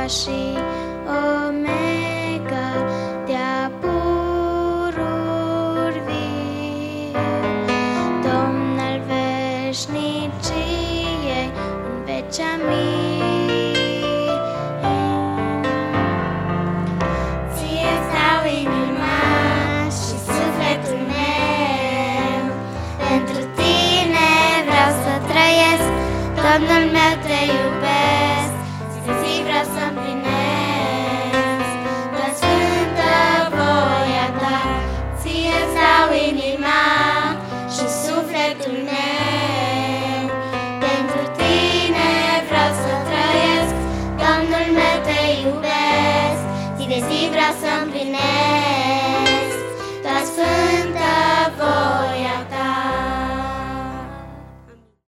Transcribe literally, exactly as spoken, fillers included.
Alfa și Omega, de-a pururi vii, Domn al veșniciei, în veci amin. Ție-ți dau inima și sufletul meu, pentru tine vreau să trăiesc, Domnul meu, te iubesc, zi de zi vreau să împlinesc doar sfântă voia ta. Ție-ți dau inima și sufletul meu, pentru tine vreau să trăiesc, Domnul meu, te iubesc, zi de zi vreau să împlinesc